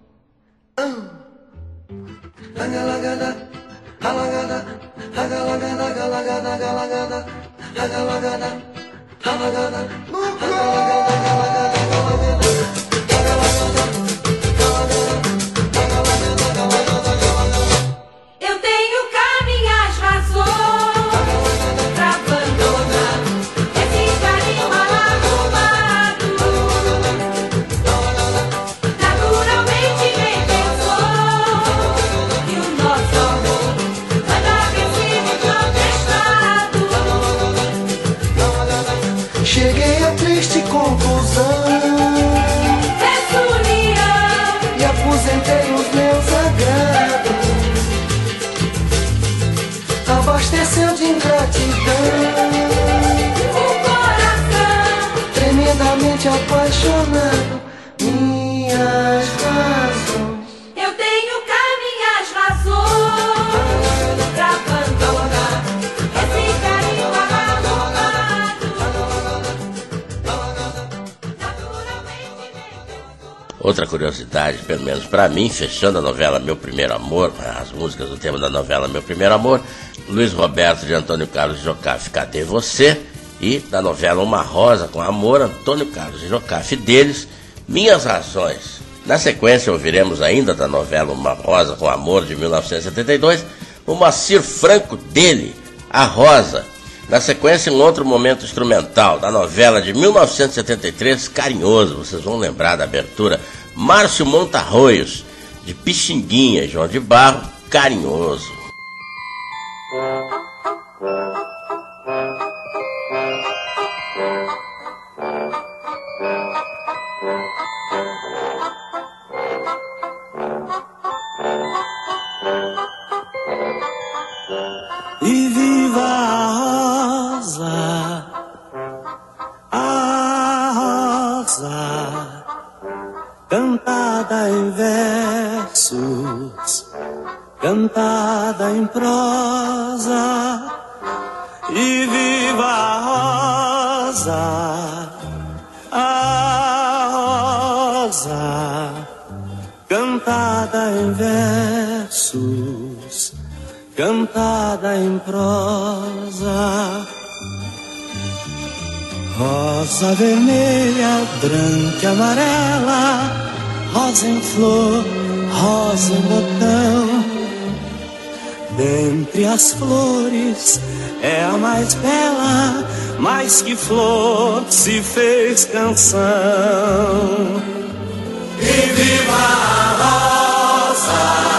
M: Agalagada, alagada, agalagada, agalagada, agalagada, agalagada, alagada, agalagada, agalagada, agalagada.
L: Eu tenho cá minhas razões pra abandonar esse carinho mal arrumado.
B: Outra curiosidade, pelo menos para mim, fechando a novela Meu Primeiro Amor, as músicas do tema da novela Meu Primeiro Amor, Luiz Roberto de Antônio Carlos de Jocafe, Cadê Você? E da novela Uma Rosa com Amor, Antônio Carlos de Jocafe, deles, Minhas Razões. Na sequência ouviremos ainda da novela Uma Rosa com Amor de mil novecentos e setenta e dois, o Moacir Franco, dele, A Rosa. Na sequência, um outro momento instrumental da novela de mil novecentos e setenta e três, Carinhoso, vocês vão lembrar da abertura, Márcio Montarroios, de Pixinguinha e João de Barro, Carinhoso.
N: E viva a rosa, a rosa, cantada em versos, cantada em prosa. E viva a rosa, a rosa, cantada em versos, cantada em prosa. Rosa vermelha, branca e amarela, rosa em flor, rosa em botão. Dentre as flores é a mais bela, mais que flor se fez canção. E viva a rosa,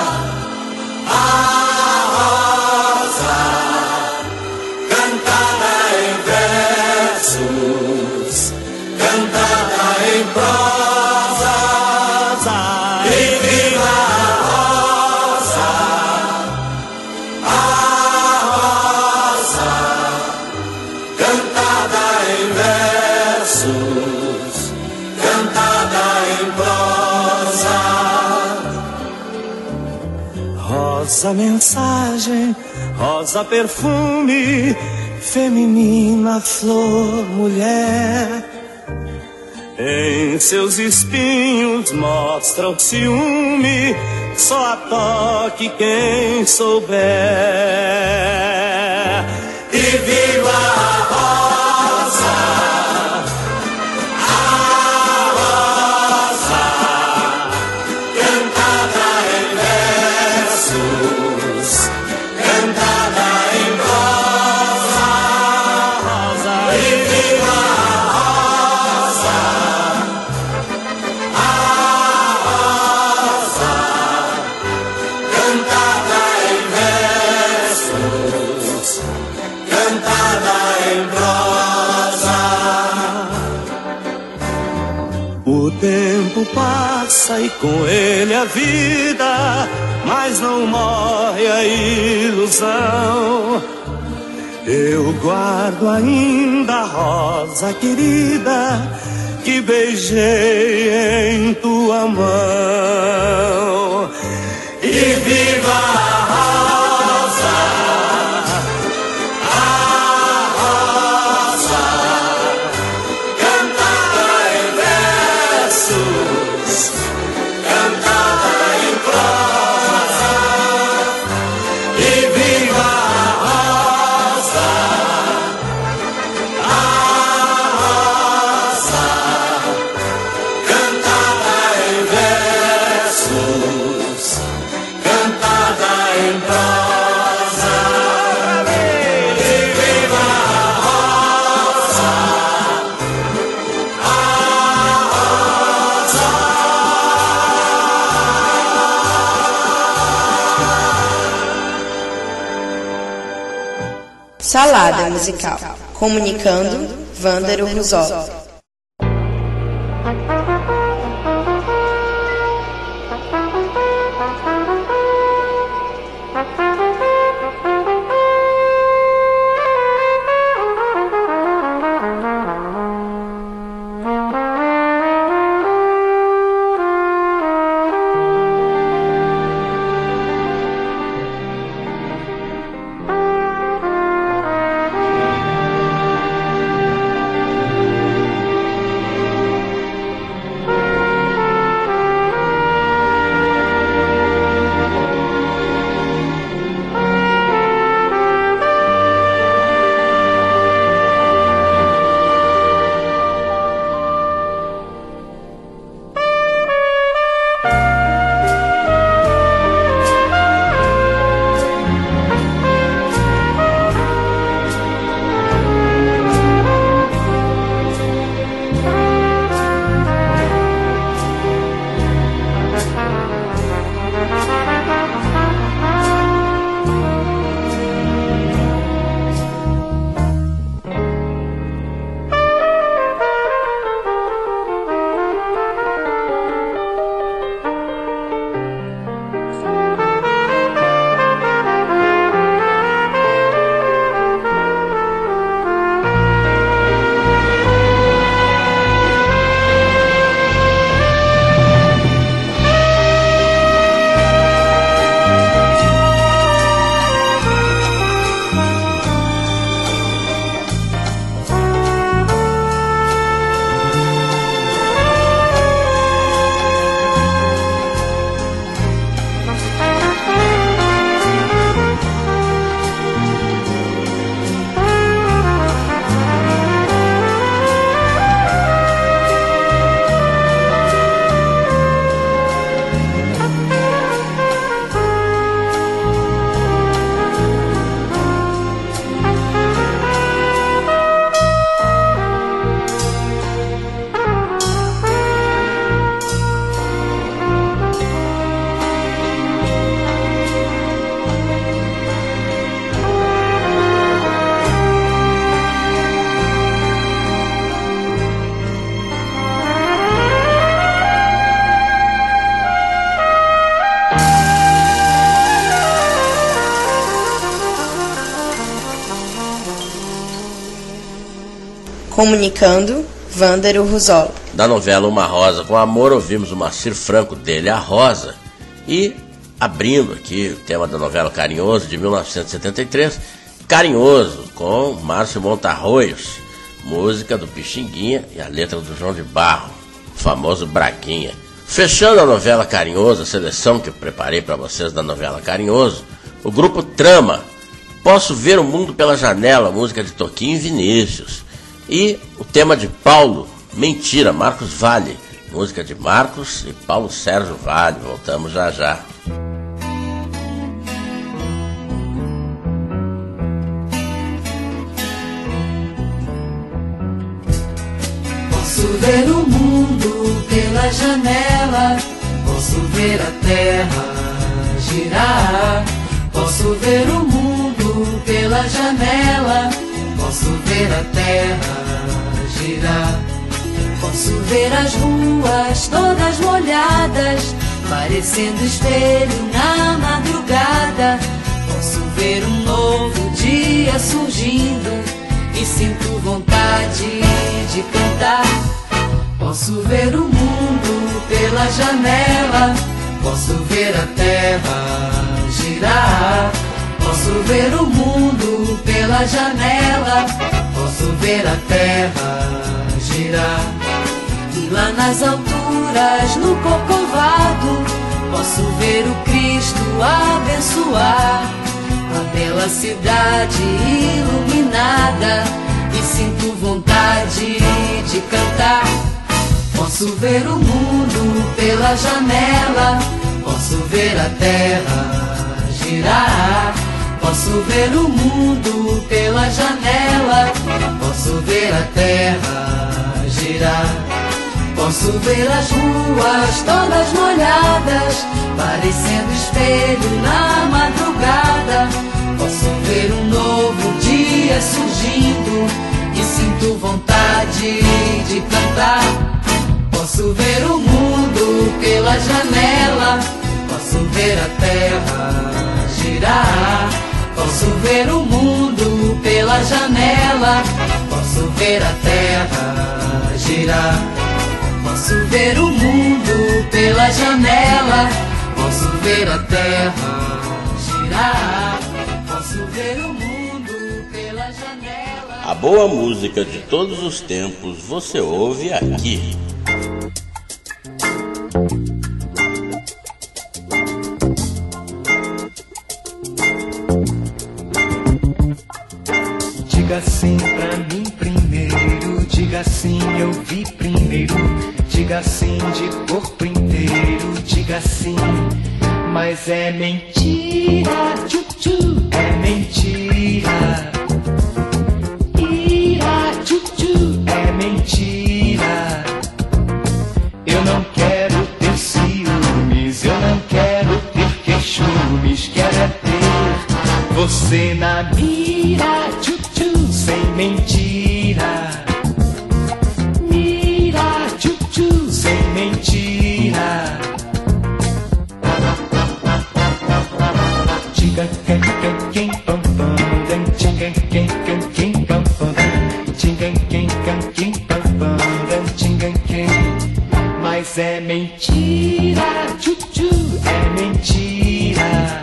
N: rosa mensagem, rosa perfume, feminina flor mulher. Em seus espinhos mostra o ciúme, só a toque quem souber. E viva a rosa, o tempo passa e com ele a vida, mas não morre a ilusão. Eu guardo ainda a rosa querida que beijei em tua mão. E viva a rosa, a rosa, cantada em versos, cantada em prosa. E viva a rosa, a rosa, cantada em versos, cantada em prosa. E viva a rosa, a
A: Salada musical. Comunicando, Vândaro Ruzol. Comunicando, Vândaro Ruzola.
B: Da novela Uma Rosa com Amor, ouvimos o Moacir Franco, dele A Rosa. E, abrindo aqui o tema da novela Carinhoso, de mil novecentos e setenta e três, Carinhoso, com Márcio Montarroios, música do Pixinguinha e a letra do João de Barro, o famoso Braguinha. Fechando a novela Carinhoso, a seleção que eu preparei para vocês da novela Carinhoso, o grupo Trama, Posso Ver o Mundo pela Janela, música de Toquinho e Vinícius. E o tema de Paulo, Mentira, Marcos Valle, música de Marcos e Paulo Sérgio Valle. Voltamos já já.
O: Posso ver o mundo pela janela, posso ver a terra girar. Posso ver o mundo pela janela, posso ver a terra girar. Posso ver as ruas todas molhadas, parecendo espelho na madrugada. Posso ver um novo dia surgindo e sinto vontade de cantar. Posso ver o mundo pela janela, posso ver a terra girar. Posso ver o mundo pela janela, posso ver a terra girar. E lá nas alturas, no Corcovado, posso ver o Cristo abençoar a bela cidade iluminada e sinto vontade de cantar. Posso ver o mundo pela janela, posso ver a terra girar. Posso ver o mundo pela janela, posso ver a terra girar. Posso ver as ruas todas molhadas, parecendo espelho na madrugada. Posso ver um novo dia surgindo e sinto vontade de cantar. Posso ver o mundo pela janela, posso ver a terra girar. Posso ver o mundo pela janela, posso ver a terra girar. Posso ver o mundo pela janela, posso ver a terra girar. Posso ver o mundo pela janela.
B: A boa música de todos os tempos você ouve aqui.
P: Diga sim pra mim primeiro, diga sim, eu vi primeiro. Diga sim de corpo inteiro, diga sim, mas é mentira, tchu, tchu, é mentira. Ira, tchu, tchu, é mentira. Eu não quero ter ciúmes, eu não quero ter queixumes, quero é ter você na mira, tchu, tchu, sem mentira. Mira, tchu, tchu, sem mentira. Diga quem, quem, quem, pam, pam, dan, diga quem, quem, quem, pam, pam, dan, diga quem, quem, quem, pam, pam, dan, diga quem. Mas é mentira, tchu, tchu, é mentira.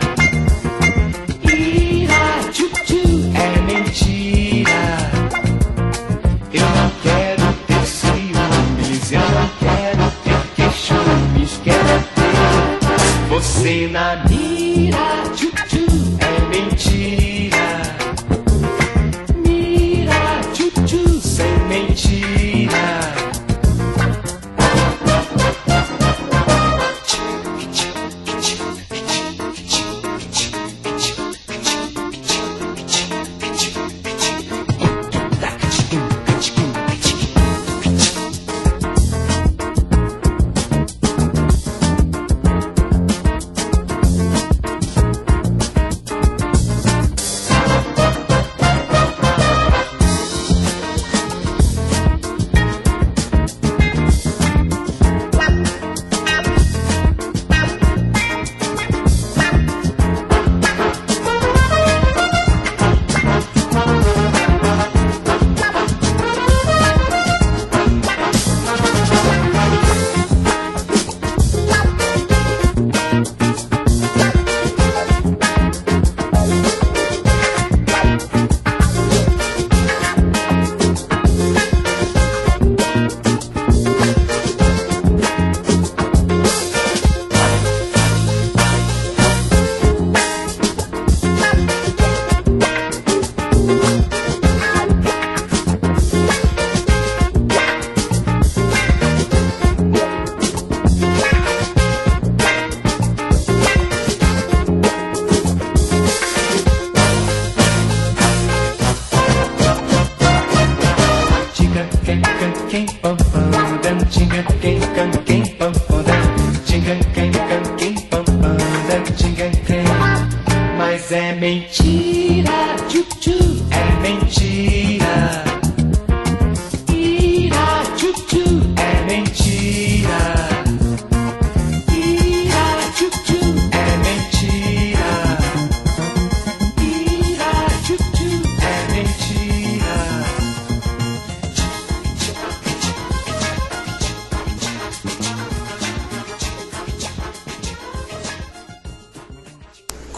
P: Ira, tchu, tchu, é mentira. Eu não quero ter ciúmes, eu não quero ter queixumes, quero ter você na mira, tchu, tchu, é mentira. Mira, tchu, tchu, sem mentira.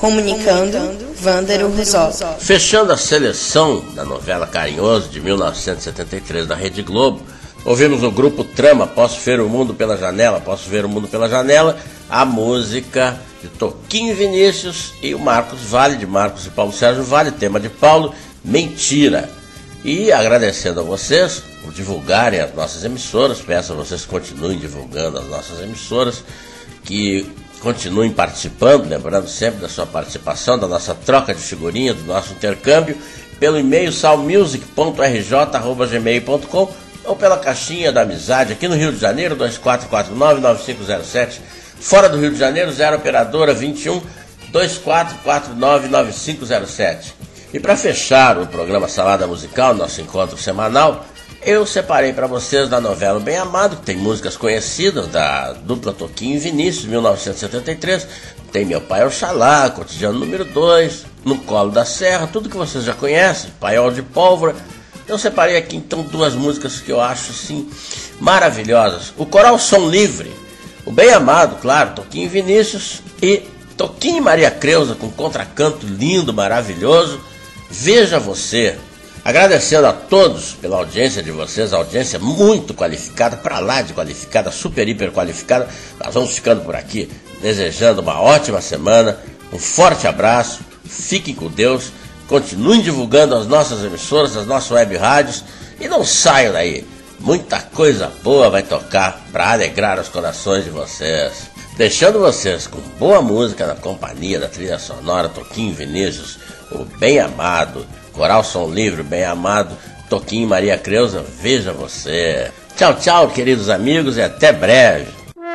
A: Comunicando, Vândaro Rizzo.
B: Fechando a seleção da novela Carinhoso de mil novecentos e setenta e três da Rede Globo, ouvimos o grupo Trama, Posso Ver o Mundo pela Janela, Posso Ver o Mundo pela Janela, a música de Toquinho Vinícius e o Marcos Valle, de Marcos e Paulo Sérgio Valle, tema de Paulo, Mentira. E agradecendo a vocês por divulgarem as nossas emissoras, peço a vocês que continuem divulgando as nossas emissoras, que continuem participando, lembrando sempre da sua participação, da nossa troca de figurinhas, do nosso intercâmbio, pelo e-mail salmusic ponto r j arroba gmail ponto com ou pela caixinha da amizade aqui no Rio de Janeiro, dois quatro quatro nove, nove cinco zero sete, fora do Rio de Janeiro, zero operadora vinte e um, dois quatro quatro nove, nove cinco zero sete. E para fechar o programa Salada Musical, nosso encontro semanal, eu separei para vocês da novela Bem Amado, que tem músicas conhecidas da dupla Toquinho e Vinícius, mil novecentos e setenta e três, tem Meu Pai Oxalá, Cotidiano número dois, No Colo da Serra, tudo que vocês já conhecem, Paiol de Pólvora. Eu separei aqui então duas músicas que eu acho assim maravilhosas. O Coral Som Livre, o Bem Amado, claro, Toquinho e Vinícius, e Toquinho e Maria Creuza com contracanto lindo, maravilhoso, Veja Você. Agradecendo a todos pela audiência de vocês, a audiência muito qualificada, para lá de qualificada, super, hiper qualificada. Nós vamos ficando por aqui, desejando uma ótima semana, um forte abraço, fiquem com Deus, continuem divulgando as nossas emissoras, as nossas web rádios e não saiam daí. Muita coisa boa vai tocar para alegrar os corações de vocês. Deixando vocês com boa música na companhia da trilha sonora Toquinho Vinícius, o Bem Amado, Coral Som Livre, Bem Amado, Toquinho e Maria Creuza, Veja Você. Tchau, tchau, queridos amigos, e até breve.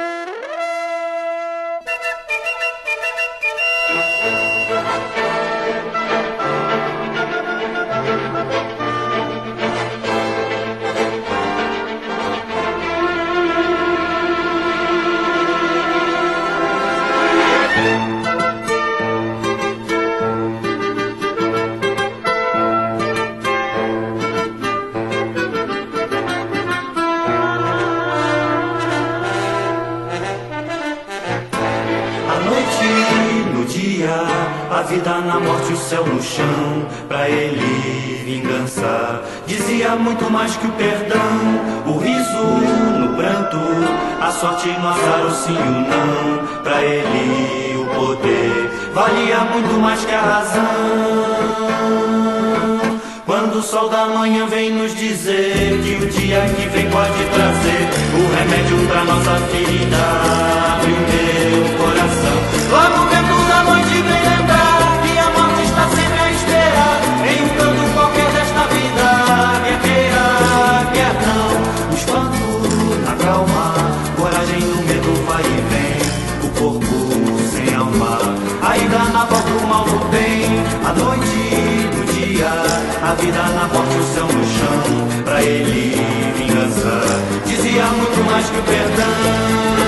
D: A vida na morte, o céu no chão, pra ele vingança dizia muito mais que o perdão. O riso no pranto, a sorte no azar, o sim e o não. Pra ele o poder valia muito mais que a razão. Quando o sol da manhã vem nos dizer que o dia que vem pode trazer o remédio pra nossa ferida, abre o meu coração. Logo o vento da noite vem lembrar que a morte está sempre a esperar em um canto qualquer desta vida, quer queira, quer não. O espanto na calma, coragem no medo vai e vem, o corpo sem alma, ainda na volta o mal no bem. A noite no dia, a vida na morte, o céu no chão, pra ele vingança dizia muito mais que o perdão.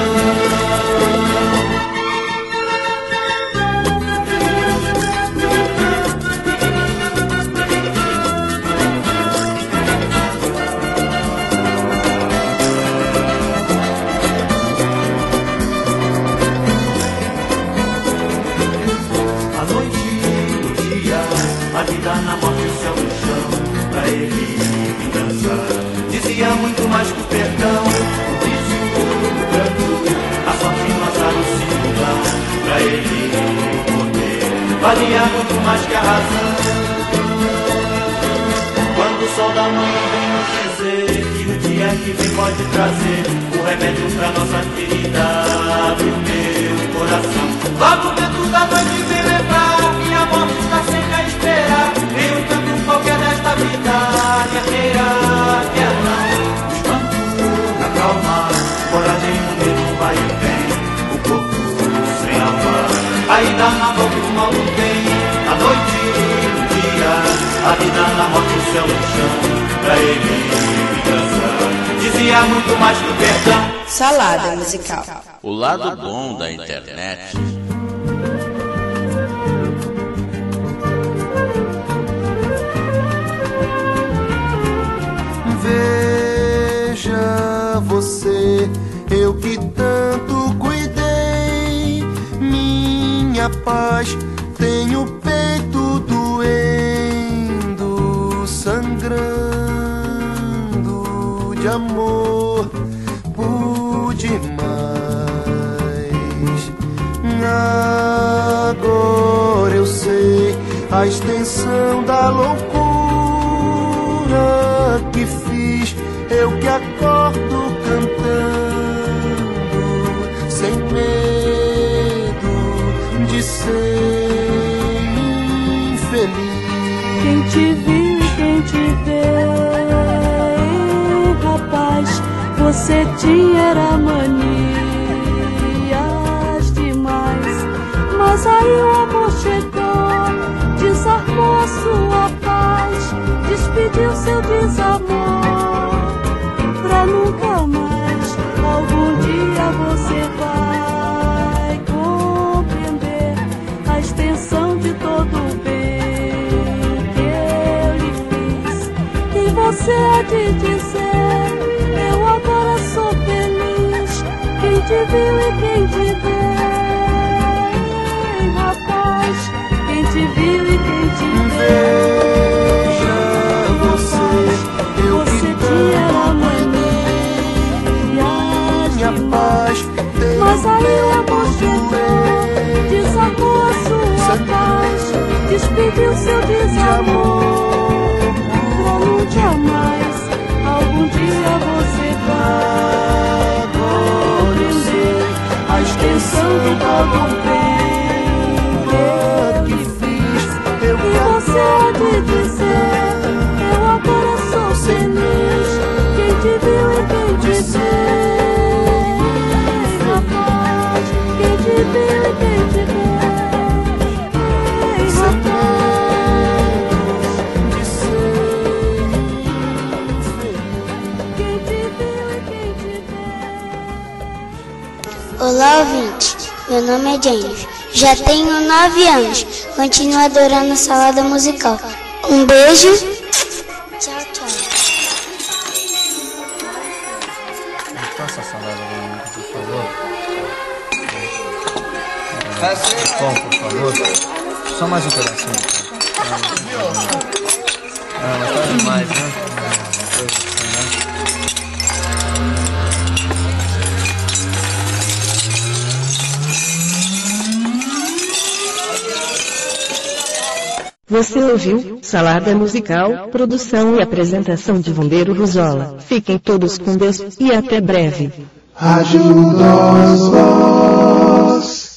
D: A vida na morte, o céu no chão, pra ele vingança dizia muito mais que o perdão. O riso no canto, a sorte no azar, o sim, pra ele o poder valia muito mais que a razão. Quando o sol da manhã vem nos dizer que o dia que vem pode trazer o remédio pra nossa ferida, abre o meu coração. Logo dentro da noite vem lembrar que a morte está sempre a esperar em um canto qualquer desta vida, quer queira, quer não. O espanto na calma, coragem no medo vai e vem, o corpo sem alma, ainda na volta o mal não tem. A noite o dia, a vida na morte, o céu no chão, pra ele vingança dizia muito mais que o perdão.
A: Salada musical.
B: O lado bom da internet.
F: Veja você, eu que tanto cuidei, minha paz tenho o peito doendo, sangrando de amor por demais. Agora eu sei a extensão da loucura que fiz, eu que acordo cantando, sem medo de ser infeliz.
Q: Quem te viu e quem te vê, rapaz, você tinha era manias demais. Mas aí o amor chegou, desarmou sua paz, despediu seu desamor, pra nunca mais. Algum dia você vai compreender a extensão de todo o bem que eu lhe fiz. E você há de dizer, eu agora sou feliz. Quem te viu e quem te vê, rapaz, quem te viu e quem te vê.
F: Veja você, eu
Q: Você tinha era manias demais. Mas aí o amor chegou, desarmou a sua paz, despediu seu desamor, pra nunca mais. Algum dia você vai compreender a extensão de todo o bem que fiz. E você há de dizer, eu agora sou feliz. Quem te viu e quem te vê, rapaz, quem te viu e quem te vê, rapaz, de ser feliz. Quem te viu e quem te vê.
E: Olá, ouvinte. Meu nome é Jennifer. Já tenho nove anos. Continuo adorando salada musical. Um beijo. Tchau, tchau.
R: Passa a salada pra mim, por favor. Bom, por favor. Só mais um pedacinho. Ah, mas tá demais, né?
S: Você ouviu Salada Musical, produção e apresentação de Vandeiro Ruzola. Fiquem todos com Deus e até breve.
F: Ajuda-nos.